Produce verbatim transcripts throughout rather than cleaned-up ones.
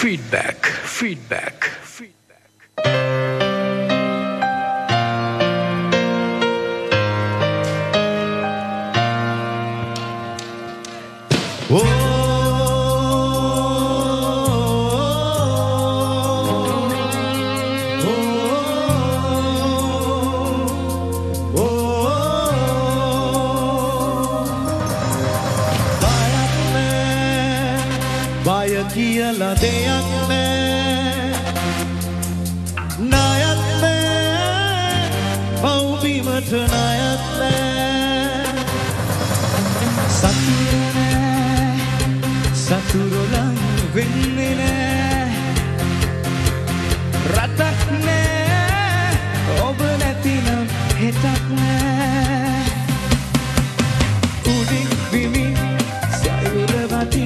feedback, feedback, feedback. Oh. කියලා දෙයක් නෑ ණයක් නෑ පව්බිමට ණයක් නෑ සතුරු නෑ සතුරු ලං වෙන්නේ නෑ රටක් නෑ ඔබ නැතිනම් හෙටක් නෑ උඩින් බිමින් සයුර වටින්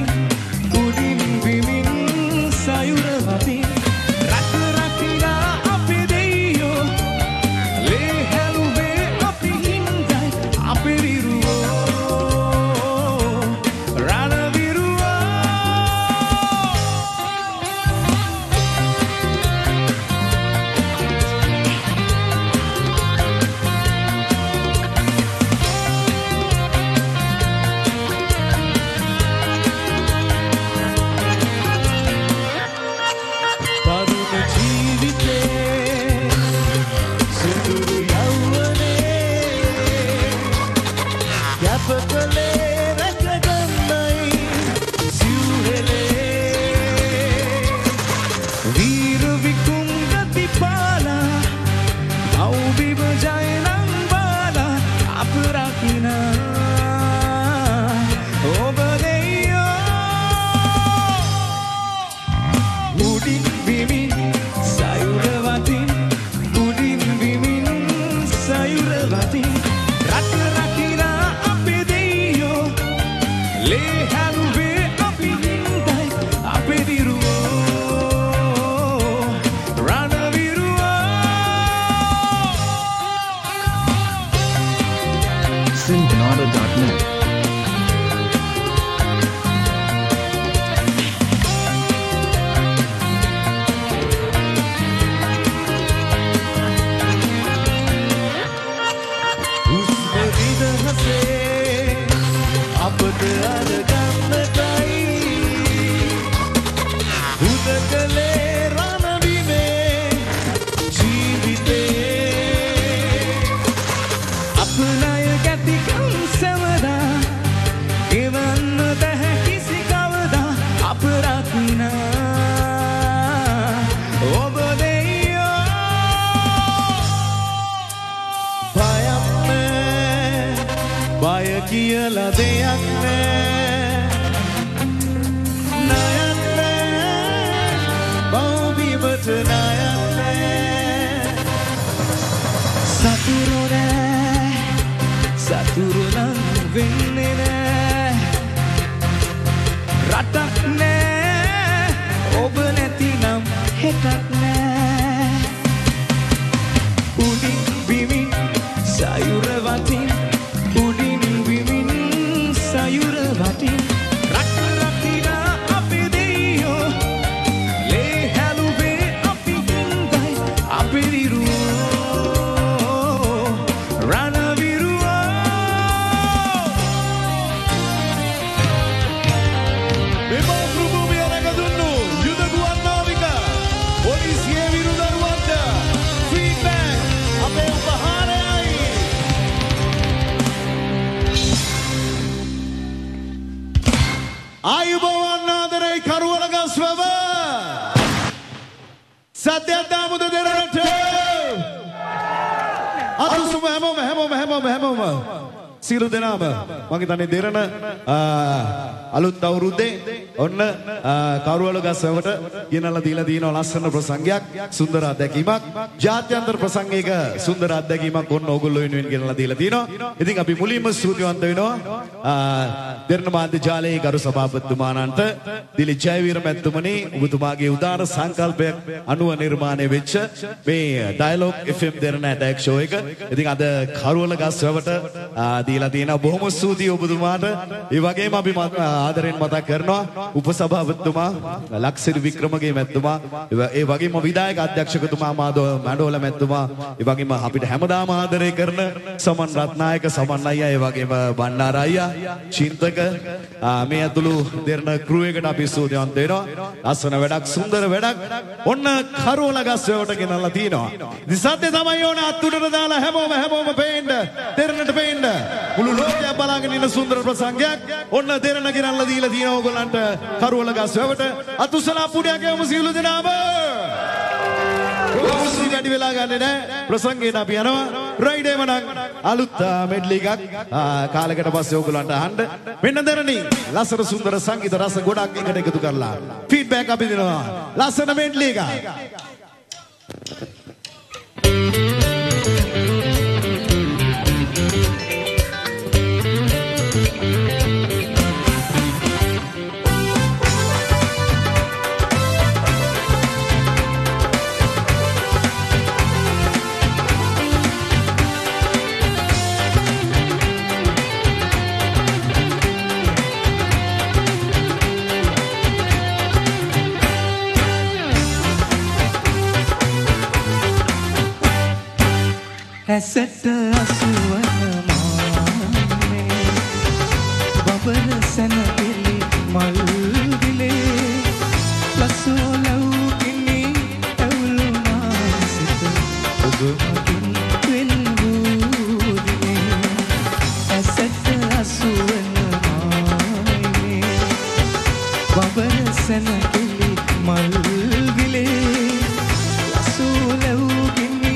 කියලා දෙයක් නෑ ණයක් නෑ බව්බිමට ණයක් නෑ සතුරු නෑ සතුරු නම් වෙන්නේ නෑ රටක් නෑ ඔබ නැතිනම් හෙටක් නෑ උඩින් බිමින් සයුර වටින් ආයුබෝවන් ආදරේ කරුවලගස්වව සත්‍යයට දාමුද දෙරට අතුසුම හැමෝම හැමෝම හැමෝම හැමෝම සියලු දෙනාම මම හිතන්නේ දෙරණ අලුත් අවුරුද්දේ ඔන්න කරුවලගස්වවට ගෙනල්ලා දීලා තියෙන ලස්සන ප්‍රසංගයක් සුන්දර අත්දැකීමක් ජාත්‍යන්තර ප්‍රසංගයක සුන්දර අත්දැකීමක් ඔන්න ඕගොල්ලෝ වෙනුවෙන් ගෙනල්ලා දීලා තියෙනවා. ඉතින් අපි මුලින්ම ස්තුතිවන්ත වෙනවා දෙරණ මාධ්‍ය ජාලයේ ගරු සභාපතිතුමාණන්ට දිලිත් ජයවීර මැතිතුමනි ඔබතුමාගේ උදාර සංකල්පයක් අනුව නිර්මාණය වෙච්ච මේ Dialog F M Derana attack show එක. ඉතින් අද කරුවලගස්වවට දීලා තියෙනවා. බොහොම ස්තුතියි ඔබතුමාට. ඒ වගේම අපි ආදරෙන් මතක් කරනවා උපසභාපතිතුමා ලක්සිරි වික්‍රමගේ මැතිතුමා, ඒ වගේම විධායක අධ්‍යක්ෂකතුමා මාදෝ මඩෝල මැතිතුමා, ඒ වගේම අපිට හැමදාම ආදරය කරන සමන් රත්නායක සමන් අයියා, ඒ වගේම බණ්ඩාර අයියා, චින්තක මේ ඇතුළු දෙරණ ක්‍රූ එකට අපි ස්තුතිවන්ත වෙනවා. ලස්සන වැඩක්, සුන්දර වැඩක්. ඔන්න කරෝල ගස් වලට ගෙනල්ලා තිනවා. ඉතින් සත්‍ය තමයි ඕන අත්උඩට දාලා හැමෝම හැමෝම පේන්න, දෙරණට පේන්න. මුළු ලෝකයක් බලාගෙන ඉන්න සුන්දර ප්‍රසංගයක්. ඔන්න දෙරණ ගෙනල්ලා දීලා තිනවා ඕගොල්ලන්ට කරෝල ගස් වලට. අතුසලා පුඩයක් යමු සියලු දෙනාම. ප්‍රොෆෙසර් වැඩි වෙලා ගන්නේ නැහැ. ප්‍රසංගයට අපි යනවා. රයිඩ් එම නම් අලුත් මෙඩ්ලි එකක් කාලයකට පස්සේ ඕගොල්ලන්ට අහන්න. මෙන්න දෙරණි ලස්සන සුන්දර සංගීත රස ගොඩක් එකට එකතු කරලා ෆීඩ්බැක් අපි දෙනවා. ලස්සන මෙඩ්ලි එකක්. ඇසට අසුවන මානේ බබර සැනපෙලි මල් විලේ ලසෝලව් කිනි ඇවුලුනා සිත ඔබ මගින් වෙන් වූ දිනේ. ඇසට අසුවන මානේ බබර සැනපෙලි මල් විලේ ලසෝලව් කිනි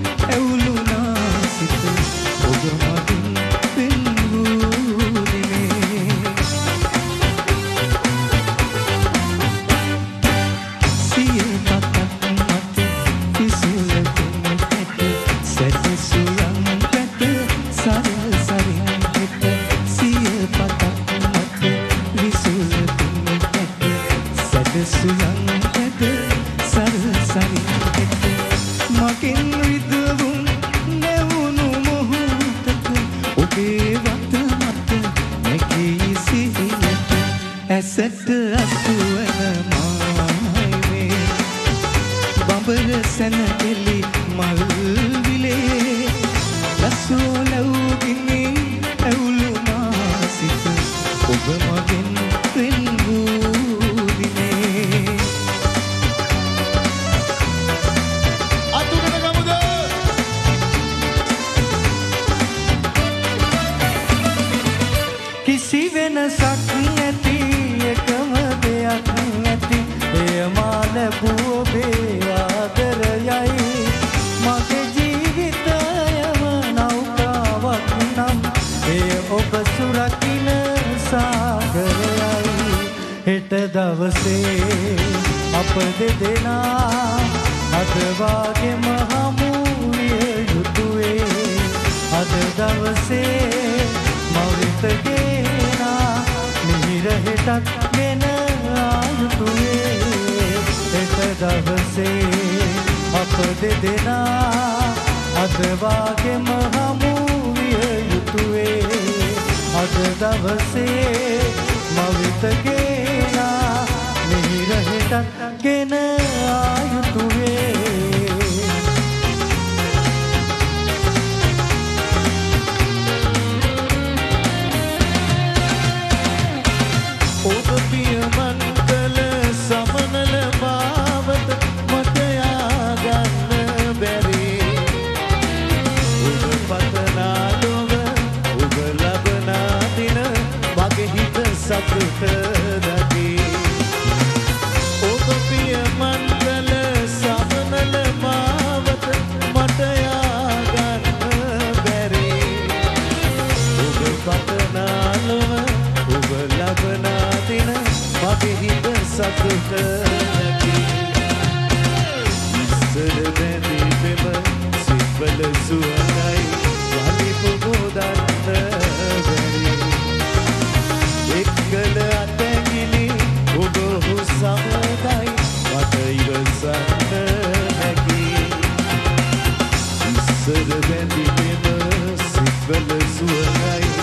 ඇසට අසුවන මායිනේ බඹර සැනකෙලි මල් විලේ ලසෝලව් ගිනි ඇවුලුනා සිත ඔබ මගෙන් වෙන් වූ දිනේ. අතුරට ගමුද? කිසි වෙනසක් නැති එකම දෙයක් නැති එය මා ලැබූ ඔබේ ආදරයයි. මගේ ජීවිතයම නෞකාවක් නම් එය ඔබ සුරකින සාගරයයි. හෙට දවසේ අප දෙදෙනා අද වාගේම හමු විය යුතුවේ. අද දවසේ මවිත ගේනා මිහිර හෙටත් ගෙන ආයුතුවේ. හෙට දවසේ අප දෙදෙනා අද වාගේම හමු විය යුතුවේ. අද දවසේ මවිත ගේනා මිහිර හෙටත් ගෙන ආයුතුවේ. ඔබ පියමන් කළ සමනල මාවත මට යාගන්න බැරි. ඔබ පතනා ලොව ඔබ ලබනා දින මගේ හිත සතුට නැති. ඔබ පියමන් කළ සමනල මාවත මට යාගන්න බැරි. ඔබ පතනා ලොව ඔබ ලබනා දින මගේ හිත සතුට නැති. ඉස්සර බැඳි පෙම සිත්වල සුවඳයි යලි පොබෝදන්න බැරි. එක්කල අතැගිලි ඔබ හු සමගයි මට ඉවසන්න හැකි. ඉස්සර බැඳි පෙම සිත්වල සුවඳයි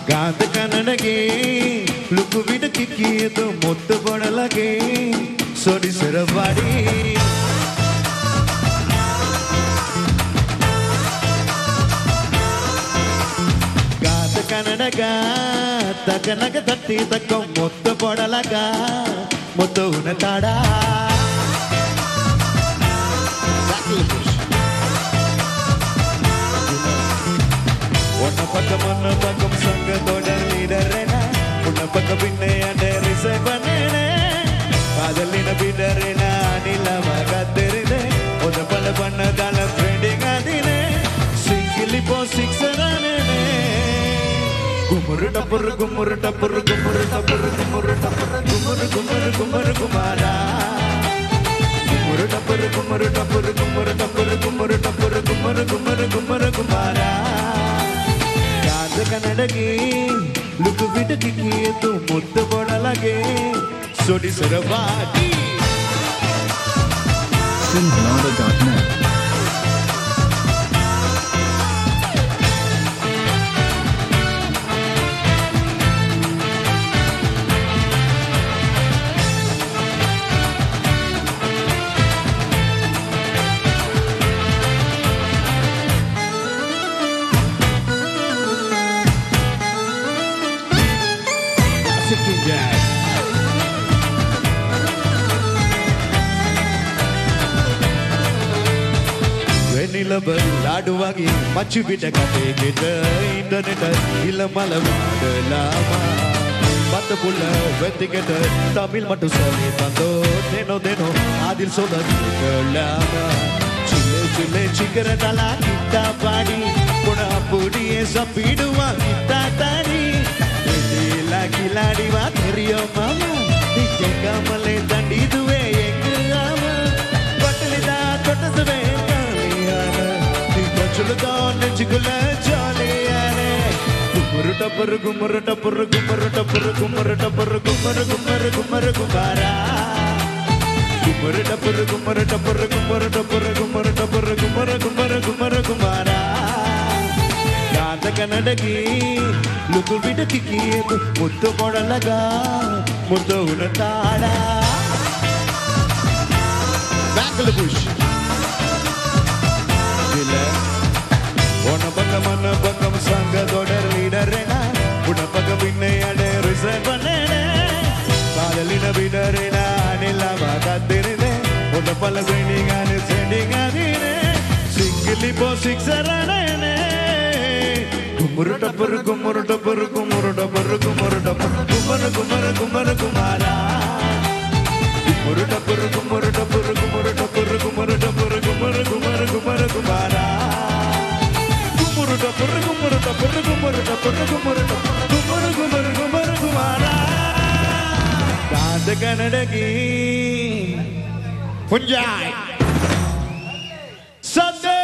ගාත කනනගේ ලුකු විට කිකියතු මුත්තු පොඩලගේ සොඩිසර වඩි ගාත කනනගා තකනක තට්ටි තක්කො මුත්තු පොඩලගා මුත්තු උන තඩා Una paka mana pakam sangga todar lidarena Una paka pinne ande risevanene Kadalina bidarena anila magadderine Oda pala panna dala trending adine Singili po sixeranene Gumuru tapur gumuru tapur gumuru tapur gumuru tapur gumuru gumuru gumuru gumara Gumuru tapur gumuru tapur gumuru tapur gumuru tapur gumuru gumuru gumuru gumara Kanadagi, look a bit of kiki to Mutta Bodalage, so this is a party. Sinhalada dot net Ladu wagi machu bita kate kita internet ila malamada lama bata pula vetikata tamil matu sari tando deno deno adil soda lama chile chile chikara dala kita padi puna pudi esa piduwa kita tadi la kiladi wa theriyo mama dikka male dandi duwe engama patlida kotadwe Chuludan chikula chaliyane Gumuru tapur gumuru tapur gumuru tapur gumuru tapur gumuru gumuru gumuru gumara Gumuru tapur gumuru tapur gumuru tapur gumuru tapur gumuru gumuru gumuru gumara Gata kanadagi luku vida kikiyetu muttu podalaga muttu unatada Bangla bush Ona paka mana pakam sangga todar lidarena Una paka pinne ade risevanene Kadalina bidarena anila magaddirine Ona pala training ane sending adine Singili po sixeranene Gumuru tapur gumuru tapur gumuru tapur gumuru tapur gumuru gumuru gumuru gumara Gumuru tapur gumuru tapur gumuru tapur gumuru tapur gumuru gumuru gumuru gumara Gumuru tapur gumuru tapur gumuru tapur gumuru tapur gumuru gumuru gumuru gumara Kanda kanadagi Punjai Sade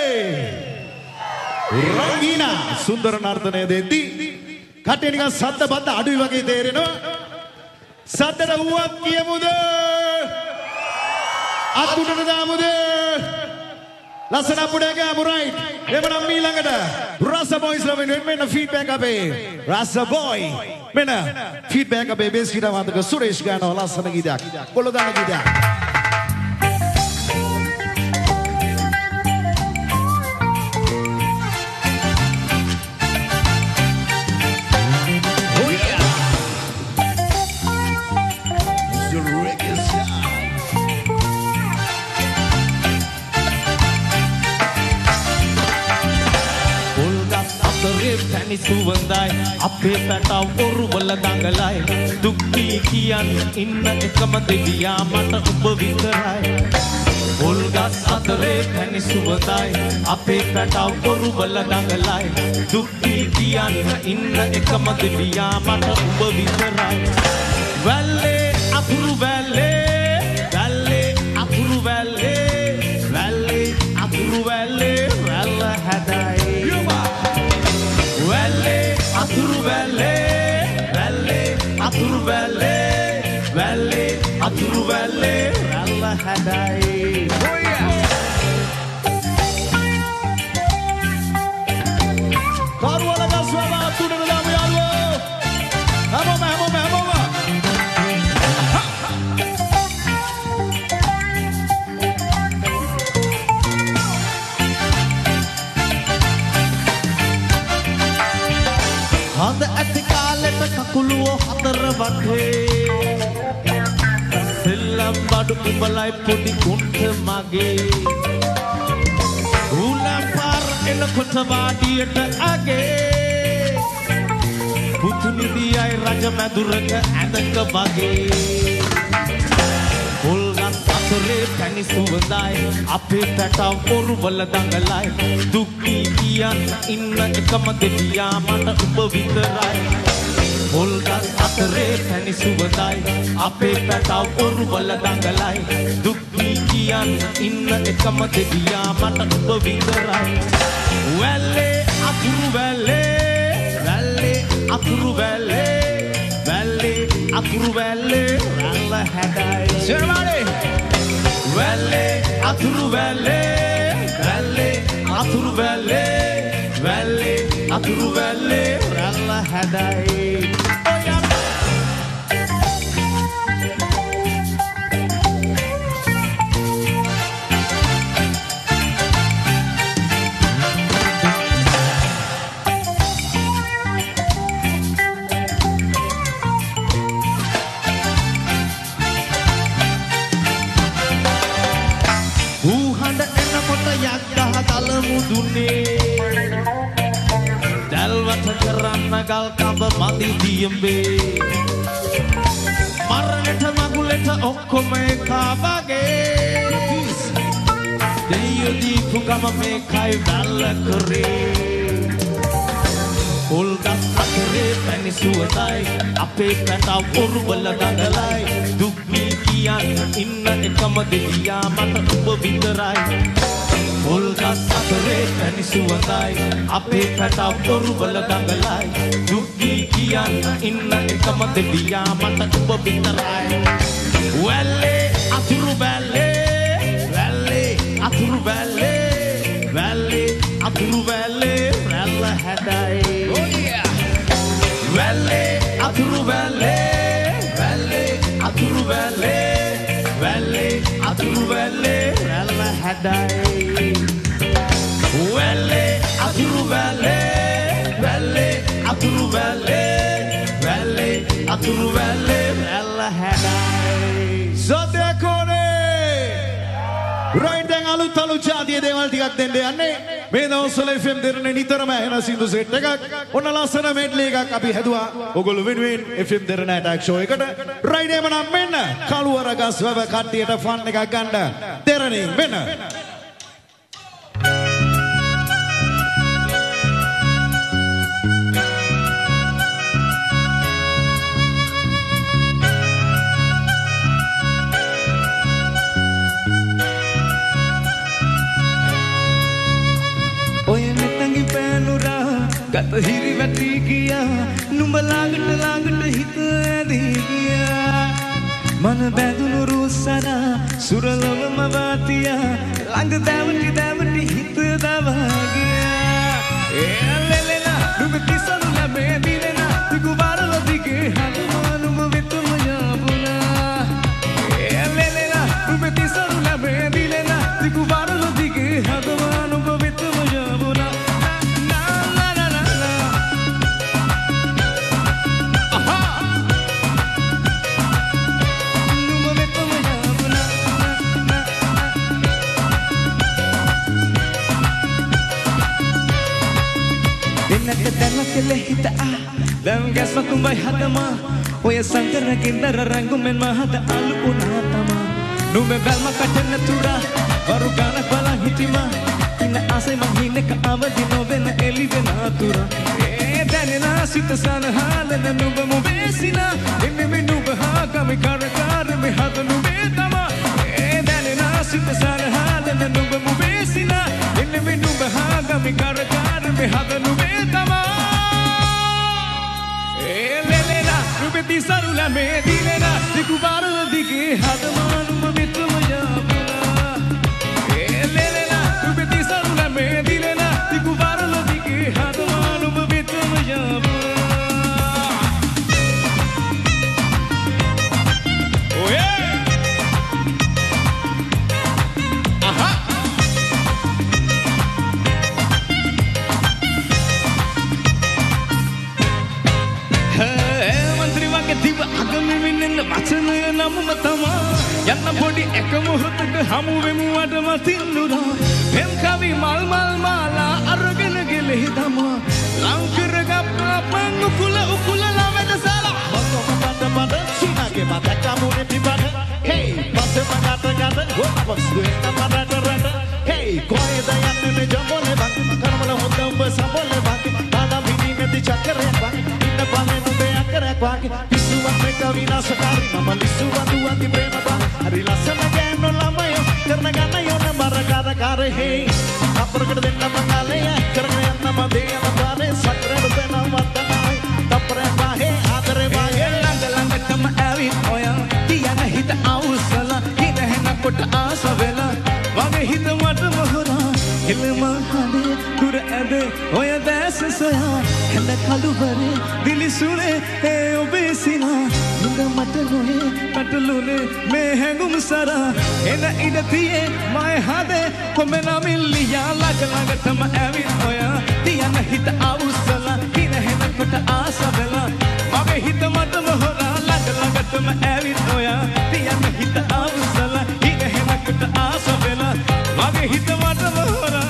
Rangina Sundara nartane detti Kate nikan sadda badda aduwi wage therena Saddata uwak kiyamuda Atudata damuda Lasana pudega right එමනම් ඊළඟට Rasa Boys ලවෙනුවෙන් මෙන්න feedback අපේ Rasa Boy මෙන්න feedback අපේ base ගීත වාදක සුරේෂ් ගානව ලස්සන ගීතයක් කොල්ල දාන ගීතයක් Tani suwandai ape pata oru wala dangalai dukki kiyan inna ekama deviya mata ubba vitarai Olgas atare tani suwandai ape pata oru wala dangalai dukki kiyan inna ekama deviya mata ubba vitarai Valle apuru valle valle apuru valle valle apuru valle valle hadai Aturu Valley, Valley, Aturu Valley, Valley, Aturu Valley, Ralla Hadai. Oh yeah. Karuala Gaswala, Aturu Valley, හඳ ඇති කාලෙට කකුලුව හතර වටේ සෙල්ලම් බඩු උඹලයි පොඩි කුන්ට මගේ උලම් පාර එනකොට වාඩියට අගේ පුතුනිදියයි රජ මැදුරක ඇඳක වගේ පොල්ගස් අතරේ පැණි සුවඳයි අපේ පැටව ඔරුවල දඟලයි දුක්ඛී කියන්න ඉන්න එකම දෙවියා මට ඔබ විතරයි පොල්ගස් අතරේ පැණි සුවඳයි අපේ පැටව ඔරුවල දඟලයි දුක්ඛී කියන්න ඉන්න එකම දෙවියා මට ඔබ විතරයි වැල්ලේ අතුරු වැල්ලේ වැල්ලේ අතුරු වැල්ලේ වැල්ලේ අතුරු වැල්ලේ රැල්ල හැඩයි Everybody වැල්ලේ අතුරු වැල්ලේ වැල්ලේ අතුරු වැල්ලේ වැල්ලේ අතුරු වැල්ලේ රැල්ල හැඩයි දැල්වට කරන්න ගල් කඹ මදි දියඹේ මරණට මගුලට ඔක්කොම එකා වගේ දෙයියෝ දීපු ගම මේකයි වැල්ල කරේ පොල්ගස් අතරේ පැණි සුවඳයි අපේ පැටව ඔරුවල දඟලයි දුක්ඛී කියන්න ඉන්න එකම දෙවියා මට ඔබ විතරයි පොල්ගස් අතරේ පැණි සුවඳයි අපේ පැටව ඔරුවල දඟලයි දුක්ඛී කියන්න ඉන්න එකම දෙවියා මට ඔබ විතරයි වැල්ලේ අතුරු වැල්ලේ වැල්ලේ අතුරු වැල්ලේ වැල්ලේ අතුරු වැල්ලේ රැල්ල හැඩයි වැල්ලේ අතුරු වැල්ලේ වැල්ලේ අතුරු වැල්ලේ වැල්ලේ අතුරු වැල්ලේ රැල්ල හැඩයි වැල්ලේ අතුරු වැල්ලේ වැල්ලේ අතුරු වැල්ලේ වැල්ලේ අතුරු වැල්ලේ රැල්ල හැඩයි සද්‍යකෝනේ right දැන් අලුත් අලුත් ජාතියේ දේවල් ටිකක් දෙන්න යන්නේ මේ දවස්වල F M දෙරණ නිතරම එන සින්දු සෙට් එකක් ඔන්න ලස්සන මෙඩ්ලි එකක් අපි හැදුවා ඔයගොල්ලෝ වෙනුවෙන් F M Derana attack show එකට right එම නම් මෙන්න කළුවර ගස් වැව කට්ටියට ෆන් එකක් ගන්න දෙරණින් මෙන්න ගත හිරි වැටි ගියා නුඹ ළඟට ළඟට හිත ඇදී ගියා මන බැඳුණු රුස්සන සුරලොවම වාතියා ළඟ දැවටි දැවටි හිත දවා ගියා ඒ ලෙලෙලා නුඹ කිසලු ලැබේ දිලෙලා තිකු බරල දිගේ හනුමා නුඹ වෙතම යාබුණා ඒ ලෙලෙලා නුඹ කිසලු ලැබේ දිලෙලා තිකු බරල දිගේ හනුමා නුඹ වෙතම යාබුණා Kelehita dan gas matumbai hatama oya sangkara kindara rangumen mahada alu unatama numbe balma katena tura baru gana bala hitima ina asai mahine ka avadi novena elivena tura e danena sita sana halena numbe mu besina emme me numbe ha kami karakar me hada numbe tama e danena sita sana halena numbe mu besina emme me numbe ha kami karakar me hada numbe tama Rubeti sarula me dilena dikubaru digi hadman mabitrum yabuna elena rubeti sarula me dilena dikubaru digi hadman mabitrum yabuna oh yeah aha යමුම තමා යන්න පොඩි එක මොහොතක හමු වෙමු අඩමතින්නුරා පෙම් කවි මල් මල් මාලා අරගෙන ගෙලෙහි දමා ලංකරගප්පා පං උකුල උකුල ළමද සලා මතක බඩ බඩ සිනාගේ මත කමුනේ පිබඩ hey පස්සේ මගට ගඩ හොපස් දුන්න මඩට රට hey කොහෙද යන්නේ මේ ජම්බෝලේ බං කරමල හොද්ද උඹ සම්බෝලේ බං තාඩම් පිටි නැති චක්‍රයක් බං ඉන්න බලේ නුඹේ අක්කරයක් වාගේ පිස්සුවක් මේක විනාශකාරී මම ලිස්සු වඳු අති ප්‍රේම බං හරි ලස්සන ගෑනෝ ළමයෝ කරන ගන්න යෝන මර කර කර hey අපරකට දෙන්න මංගලේ කරගෙන යන්න මම දේ යන පාරේ සක්‍රේ දෙන වත්තනයි තප්පරේ වාහේ ආදරේ වාගේ ළඟ ළඟටම ඇවිත් ඔයා තියන හිත අවුස්සලා හිත හැනකොට ආස වෙලා වගේ හිත මට මොහොරා එළම හදේ දුර ඇද ඔය දැස සොයා හැඳ කළුවරේ දිලිසුනේ ඒ ඔබේ සිනා නුඹ මට නොයේ පැටලුනේ මේ හැඟුම් සරා එන ඉඩ තියේ මය හදේ කොමෙනමින් ලියා ළඟ ළඟටම ඇවිත් ඔයා තියන හිත අවුස්සලා හිත හැනකොට ආස වෙලා වගේ හිත මට මොහොරා ළඟ ළඟටම ඇවිත් ඔයා තියන හිත අවුස්සලා හිත හැනකොට ආස වෙලා වගේ හිත මට මොහොරා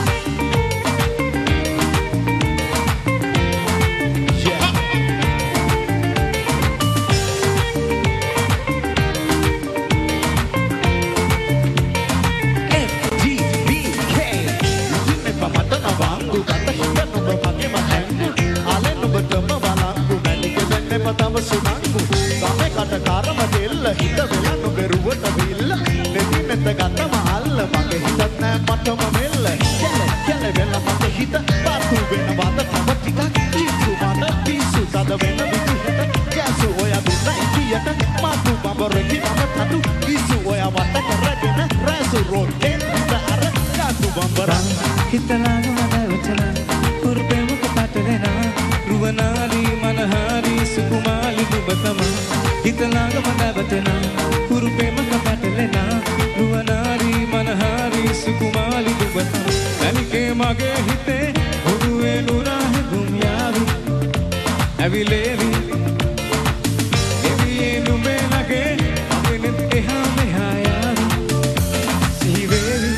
තම සුනංගු ගමේ කට කරම දෙල්ල හිත වෙලා නොබෙරුවට විල්ල දෙවි මෙත ගතම අල්ල මගේ හිතත් නෑ මටම මෙල්ල කැල කැල වෙලා මගේ හිත පාතු වෙනවද තව ටිකක් පිස්සු මන පිස්සු තද වෙන විදිහට කැසු ඔය දුන්නයි කියට මාතු බඹරකි මම තතු පිස්සු ඔය වට කරගෙන රැසු රොටේ හිත අර කාතු බඹරන් හිතලාම නැවතලා කුරුපෙමුක පටලෙනා රුවනාලි මනහාරි සුකුමාලි නුඹ තමා හිතලාම නැවතලා කුරුපෙමුක පටලෙනා රුවනාලි මනහාරි සුකුමාලි නුඹ තමා අනිකේ මගේ හිතේ උඩුවේ නුරා හැඟුම් යාවි ඇවිලේවි එවියේ නුඹේ ළගේ අපෙනෙත් එහා මෙහා යාවි සිහිවේවි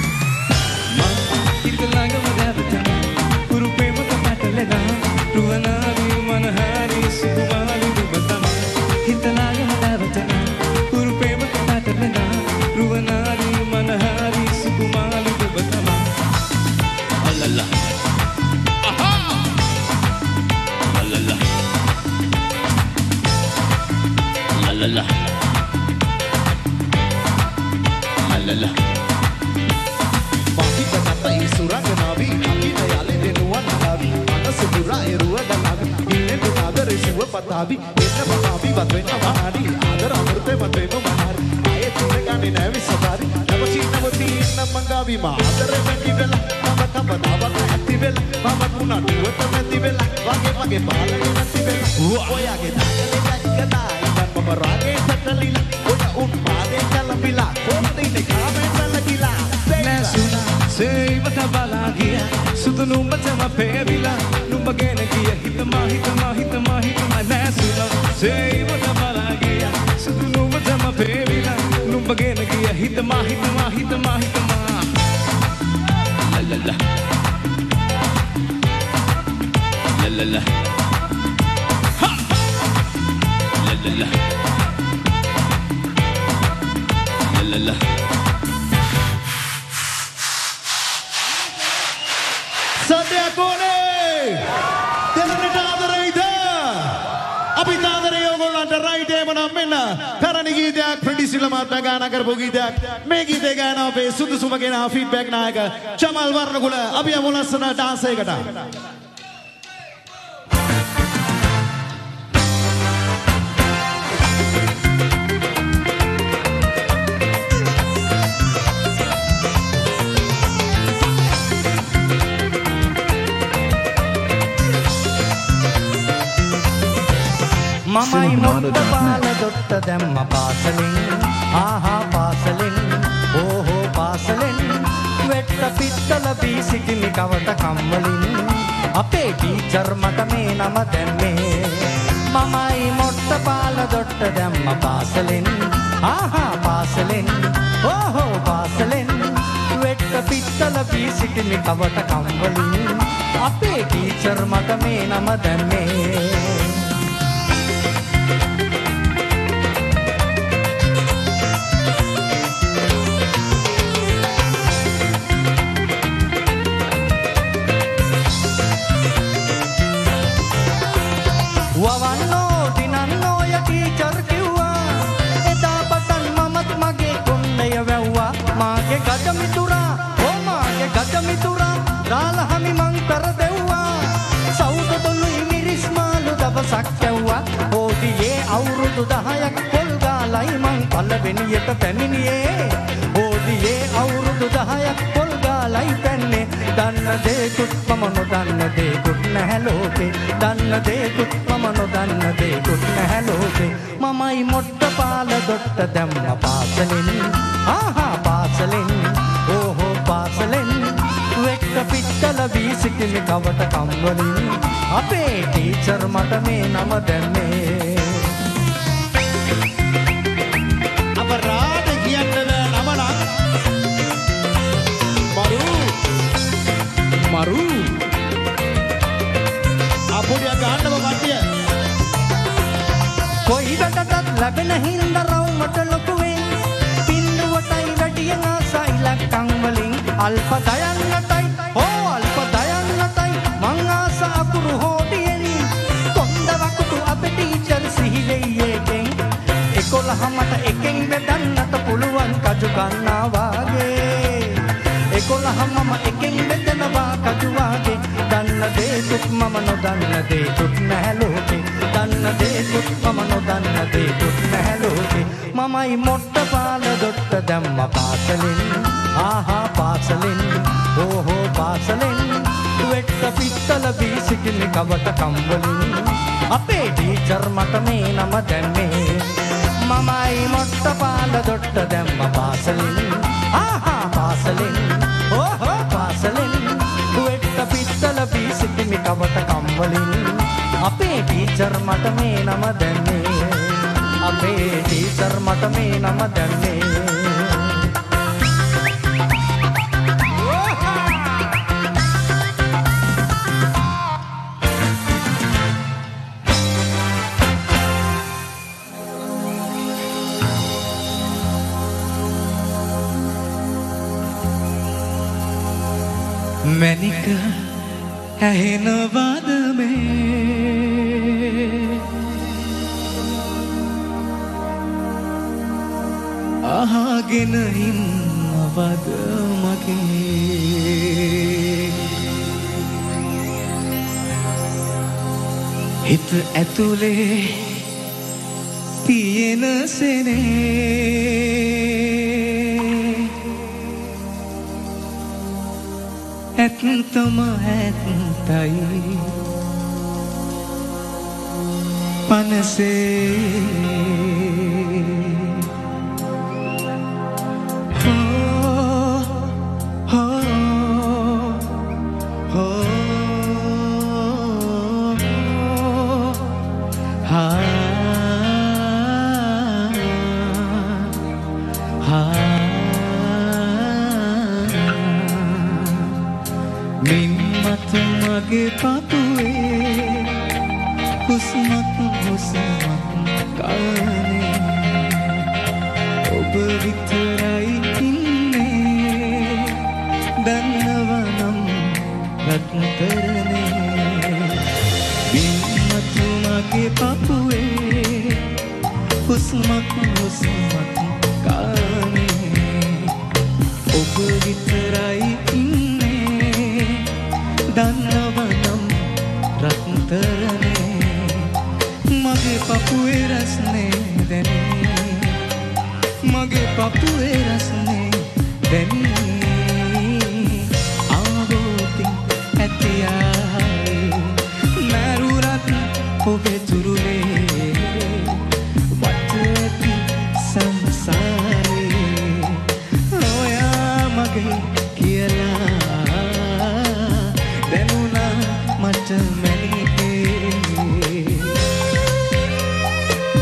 හිතලාම නැවතලා කුරුපෙමුක පටලෙනා රුවනාලි මනහාරි සුකුමාලි නුඹ තමා හිතලාම නැවතලා කුරුපෙමුක පටලෙනා රුවනාලි මනහාරි සුකුමාලි නුඹ තමා අලලා අහා අලලා අලලා අලලා මහිත නත ඉසුරංගනාවි අකින යලේ දෙනුවන් නාවි අනස පුරා එරුවද නාවි ඉන්නේ දුනාදර සිව පතාවි එන්න පතාවි වත් වෙන්න වහාරි ආදර අමෘතේ මත වෙන මහාරි ආයේ තුන ගන්නේ නැවි සදාරි නවචි නවති ඉන්න මංගාවි මා ආදර වෙටි වෙලා මම කම දාවක ඇති වෙලා මම කුණා නුවත නැති වෙලා වගේ වගේ පාලනේ නැති වෙලා ඔයාගේ දාගලේ දැක්කදා ඉතින් මම රාගේ සැතලිලා ඔය උන් පාදේ කලබිලා කොහොමද ඉන්නේ කාමෙන් නැලකිලා නැසුනා සේවත බලා ගිය සුදු නුඹටම පෙවිලා නුඹ ගැන කිය හිතමා හිතමා හිතමා හිතමා නැසුනා සේවත බලා ගිය සුදු නුඹටම පෙවිලා නුඹ ගැන කිය හිතමා හිතමා හිතමා හිතමා ලලලා ලලලා හා ලලලා ලලලා සත්‍යකෝනේ දෙන්නට ආදරෙයිද අපි ආදරේ ඕගොල්ලන්ට රයිට් එහෙම නම් මෙන්න පැරණි ගීතයක් ප්‍රින්ඩිසිල මහත්මයා ගායනා කරපු ගීතයක් මේ ගීතේ ගායනා අපේ සුදුසුම කෙනා ෆීඩ්බැක් නායක චමල් වර්ණකුල අපි යමු ලස්සන ඩාන්ස් එකකට මමයි මොක්ක පාල දොට්ට දැම්ම පාසලෙන් ආහා පාසලෙන් ඕහෝ පාසලෙන් වෙට්ට පිත්තල බී සිටිමි කවට කම්වලින් අපේ ටීචර් මට මේ නම දැම්මේ මමයි මොට්ට පාල දොට්ට දැම්ම පාසලෙන් ආහා පාසලෙන් ඕහෝ පාසලෙන් වෙට්ට පිත්තල වී සිටිමි කවට කම්වලින් අපේ ටීචර් මට මේ නම දැම්මේ වවන්නෝ දිනන්නෝ ය ටීචර් කිව්වා එදා පටන් මමත් මගේ කොණ්ඩය වැව්වා මාගේ ගජ මිතුරා ඕ මාගේ ගජ මිතුරා රාලහමි මං කර දෙව්වා සෞද දොළුයි මිරිස් මාළු දවසක් කැව්වා ඕදියේ අවුරුදු දහයක් පොල් ගාලයි මං පළවෙනියට පැමිණියේ ඕදියේ අවුරුදු දහයක් පොල් ගාලයි පැන්නේ දන්න දේකුත් මම නොදන්න දේකුත් නැහැ ලෝකේ දන්න දේකුත් මම නොදන්න දේකුත් නැහැ ලෝකේ මමයි මොට්ට පාල දොට්ට දැම්ම පාසලෙන් ආහා පාසලෙන් ඕහෝ පාසලෙන් වෙක්ක පිත්තල වී සිටිමි කවට කම්වලින් අපේ ටීචර් මට මේ නම දැම්මේ අපරාධ කියන්න බෑ නම නම් මරු මරු අපුඩිය ගන්නව කට්ටිය කොයි වැඩටත් ලැබෙන හින්දා රවුමට ලොකුවෙන් පින්නුවටයි වැඩියෙන් ආසයි ලක්කම් වලින් අල්ප දයන්නටයි ඕ අල්ප දයන්නටයි මං ආස අකුරු හොඩියෙන් කොන්ද වකුටු අපේ ටීචර් සිහිලෙයියෙන් එකොළහමට එකෙන් බෙදන්නට පුළුවන් කජු ගන්නා වාගේ එකොළහමම එකෙන් බෙදනවා කජු වාගේ දන්න දේකුත් මම නොදන්න දේකුත් නැහැ ලෝකේ දන්න දේකුත් මම නොදන්න දේකුත් නැහැ ලෝකේ මමයි මොට්ට පාල දොට්ට දැම්ම පාසලෙන් ආහා පාසලෙන් ඕහෝ පාසලෙන් වෙට්ට පිත්තල වී සිටින කවට කම්වලින් අපේ ටීචර් මට මේ නම දැම්මේ මමයි මොට්ට පාල දොට්ට දැම්ම පාසලෙන් ආහා පාසලෙන් ඕහෝ පාසලෙන් වෙට්ට පිත්තල වී සිටින කවට කම්වලින් අපේ ටීචර් මට මේ නම දැම්මේ අපේ ටීචර් මට මේ නම දැම්මේ මැනික ඇහෙනවද මේ අහගෙන ඉන්නවද මගේ හිත ඇතුලේ තියෙන සෙනේ ඇත්තම ඇත්තයි පනසේ මගේ පපුවේ හුස්මක් හුස්මක් ගානේ ඔබ විතරයි ඉන්නේ දන්නවනම් රත්තරනේ බිම්මත් මගේ පපුවේ හුස්මක් හුස්මක් ගානේ ඔබ විතරයි ඉන්නේ දන්නවනම් රත්තරනේ මගේ පපුවේ රස්නේ දැනේ මගේ පපුවේ රස්නේ දැනේ ආවෝතින් ඇතියායි මරුරත් ඔබේ තුරුලේ වටති සංසාරේ ඔයා මගේ කියලා දැනුණා මට මැනිකේ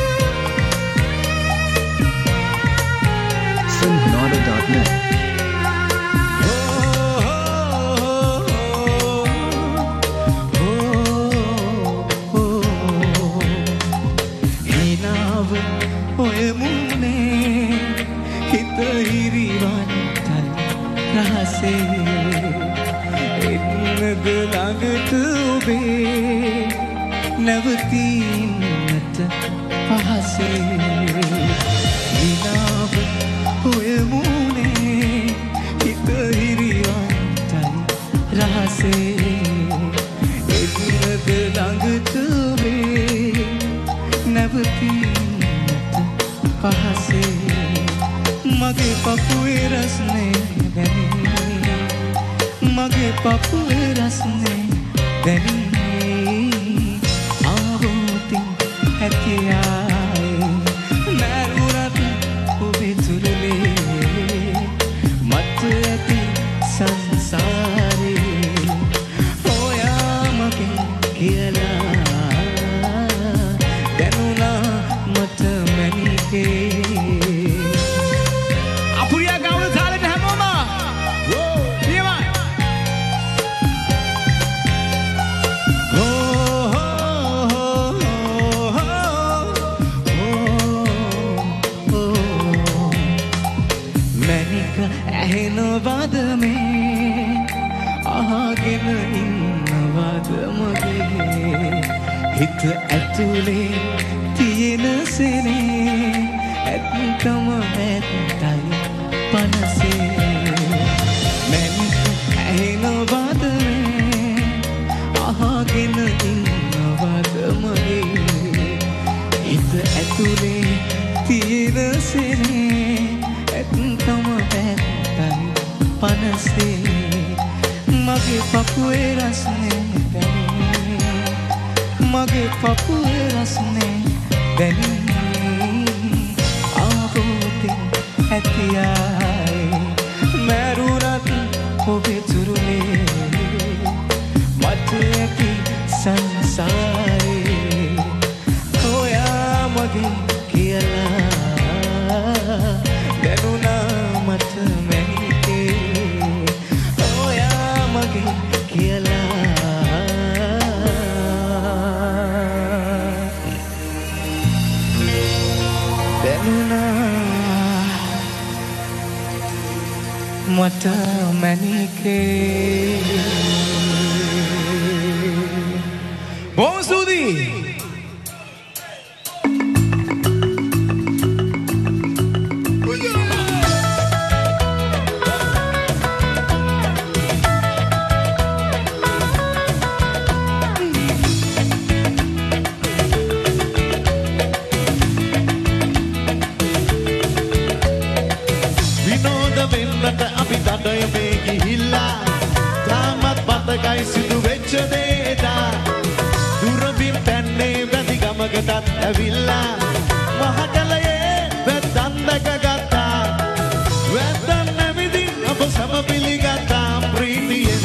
නැවතීමට පහසේ විනාව ඔය මුනේ හිත හිරියන්ටයි රහසේ එන්නද ළඟට වේ නැවතීමට පහසේ මගේ පපුවේ රස්නේ දැනේ මගේ පපුවේ රස්නේ දැනේ හැකියායි මරුණත් ඔබේ තුරුලේ මට ඇති සංසාරේ ඔයා මගේ කියලා දැනුණා මට මැනිකේ අපුරියා ගාවල සාලෙට හැමෝම නියමයි ඇහෙනවද මේ අහගෙන ඉන්නවද මගේ හිත ඇතුලේ තියෙන සෙනේ ඇත්තම ඇත්තයි පනසේ මැනික ඇහෙනවද මේ අහගෙන ඉන්නවද මගේ හිත ඇතුලේ තියෙන සෙනේ ඇත්තම පනසේ මගේ පපුවේ රස්නේ දැනේ මගේ පපුවේ රස්නේ දැනේ ආපෝතින් ඇතියයි මරුණත් ඔබේ තුරුලේ මට ඇති සංසාරේ ඔයා මගේ කියලා දැනුණා මට මට මැනිකේ බොහොම ස්තුතියි ඇවිල්ලා මහකලයේ වැද්දන් දැකගත්තා වැද්දන් නැවිදින් අප සම පිළිගත්තා ප්‍රීතියෙන්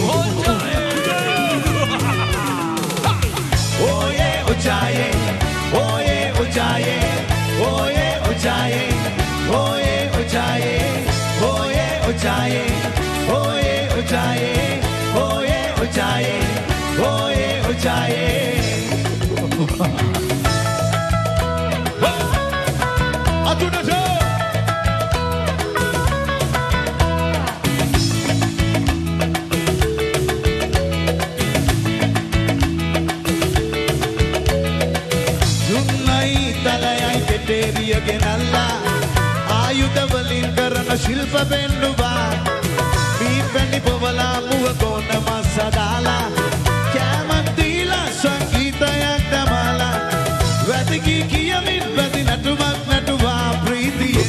ඕයේ උචායේ ඕයේ උචායේ ඕයේ උචායේ ඕයේ උචායේ ඕයේ උචායේ ඕයේ උචායේ ඕයේ උචායේ ඕයේ උචායේ ගෙනල්ලා ආයුධවලින් කරන ශිල්ප පෙන්නුවා පීපැණි පොවලා මුව කොන මස් අදාලා කෑමක් දීලා සංගීතයක් දමාලා වැදගී කියමින් වැදි නටුමක් නටුවා ප්‍රීතිය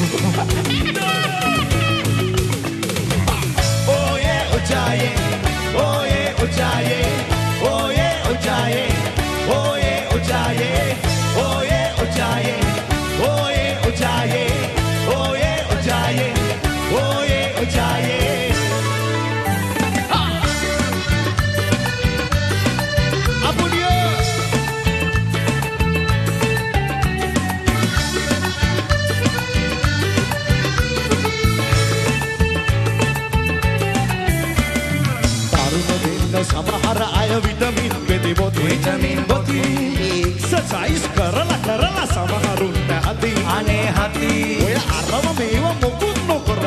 ඕයේ උචායේ ඕයේ උචායේ ඕයේ උචායේ ඕයේ උචායේ ඕයේ උචායේ Oye, ojaye, oye, ojaye, oye, ojaye. Apudio.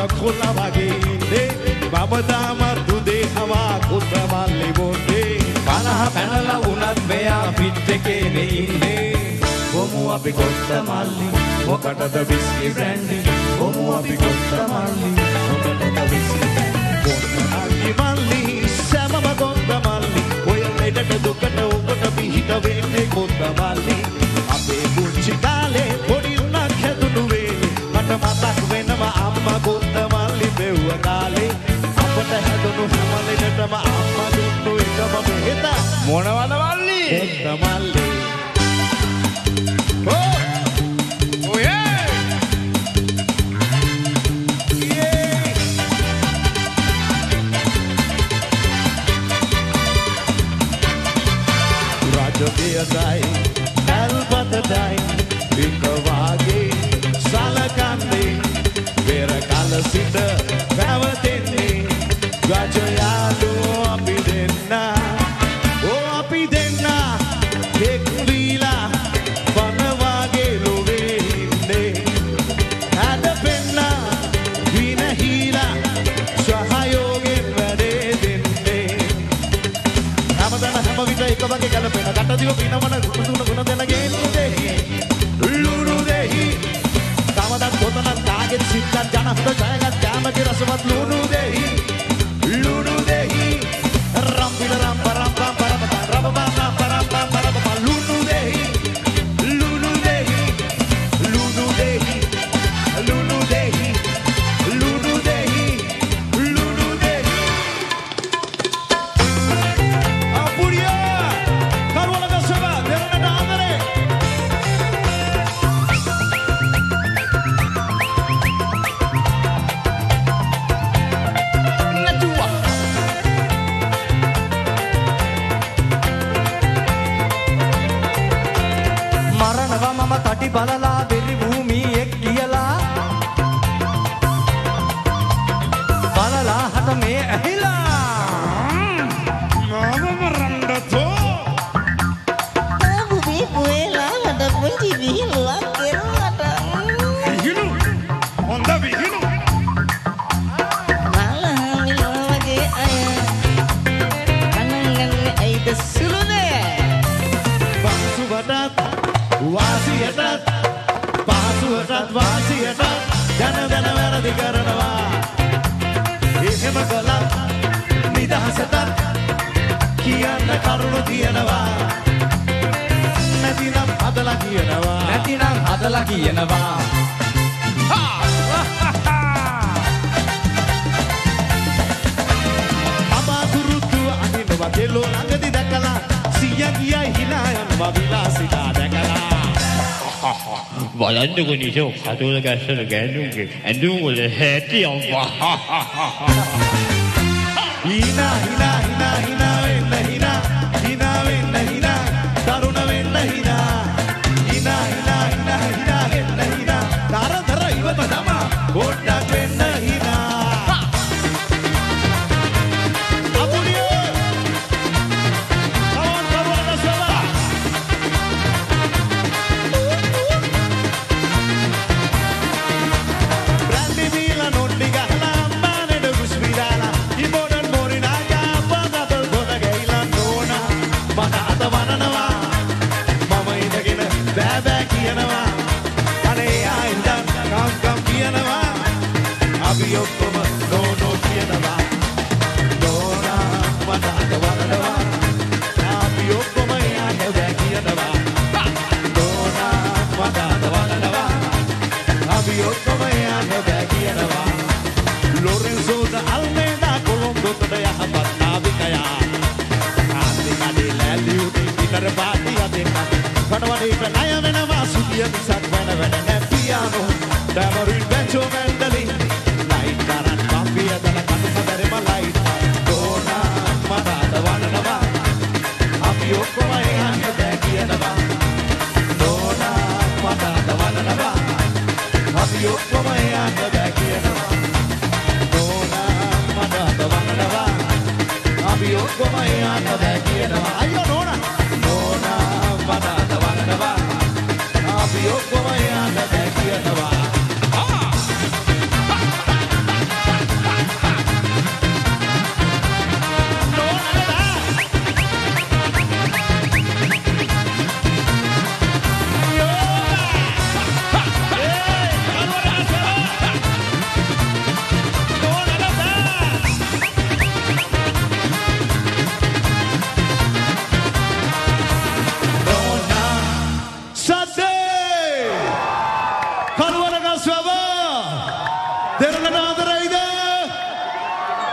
කොල්ලා වගේ ඉන්නේ මම තාමත් දුදේ හවා කුත මල්ලි බොන්නේ පනහ පැනලා වුණත් මෙයා පිට එකේ නේ ඉන්නේ කොමු අපි කොත්ත මල්ලි මොකටද විස්කි බ්‍රෑන්ඩි කොමු අපි කොත්ත මල්ලි මොකටද විස්කි බ්‍රෑන්ඩි මල්ලි සමම කොත්ත මල්ලි ඔය ලෙඩට දුකට උඹට පිහිට වෙන්නේ කොත්ත මල්ලි අපේ පුංචි කාලේ පොඩි උණක් හැදුණු වේලේ මට මතක් වෙනවා අම්මා කොත්ත මල්ලි බෙව්ව කාලේ අපට හැදුණු හැම ලෙඩටම අම්මා දුන්නු එකම බෙහෙත මොනවද මල්ලි කොත්ත මල්ලි Dai, Albatadai, Vikavagi, Salakandi, Vera Kalasita, Pavatini, Gajayadu, Apidena, O Apidena, Kekvila, Panavagi, Luvinde, Adapena, Vina Hila, Shahayogin, Vadedinde, Hamadana Hamavita, Ikavaki Kalapena. Digo pina mana guna guna dena genu dehi luru dehi tamadan kotanan kaget sikkan jana hunda jayagat kamati rasawat luru dehi luru dehi ram bila ram param ram param ram param param param param param luru dehi luru dehi luru dehi luru dehi luru dehi luru dehi apuria තටි බලලා බෙරි භූමියෙක් කියලා බලලා හට මේ ඇහිලා මම රණ්ඩතෝ ආබුබේ පුේලා මට පුංචි විහිළුවක් කෙරුවට විහිළු හොඳ විහිළු මාළහාමිලෝ වගේ අය කනංගන්නේ ඇයිද සුළුද පහසුවටත් වාසියටත් පහසුවටත් වාසියටත් ජන ජන වැරදි කරනවා එහෙම කළත් නිදහසටත් කියන්න කරුණු තියෙනවා නැතිනම් හදලා කියනවා නැතිනම් හදලා කියනවා අමාතුරුතු අනිනවා කෙලෝ ළඟදි දැකලා සිය ගියයි හිනා යනවා විලාසිතා දැකලා බලන්නකො නිසෝ කටුල ගැස්සන ගෑනුන්ගේ ඇඳුම් වල හැටි අම්මා හිනා හිනා හිනා හිනා වෙන්න හිනා හිනා වෙන්න හිනා තරුණ වෙන්න හිනා හිනා හිනා හිනා හිනා වෙන්න හිනා තරතර ඉවත තමා පොඩ්ඩක් වෙන්න හිනා අපි ඔක්කොම නෝනෝ කියනවා නෝනා මට අත වරනවා අපි ඔක්කොම යන්න බෑ කියනවා නෝනා මට අත වරනවා අපි ඔක්කොම යන්න බෑ කියනවා ලොරෙන්සෝද අල්මේඩා කොළඹට යහපත් නාවිකයා ආන්දිකඩේ ලැලියුනේ ඉතර පාටි අතේ කඩවඩේට ණය වෙනවා සුදිය මිසක් වෙන වැඩ නැ පියානෝ ඩැමරින් බැචෝ මැන්ඩලින්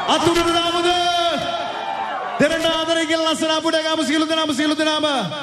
අතුරුට දාමුද දෙරණ ආදරයෙන් ලස්සන අපුඩ ගාමු සියලු දෙනාම සියලු දෙනාම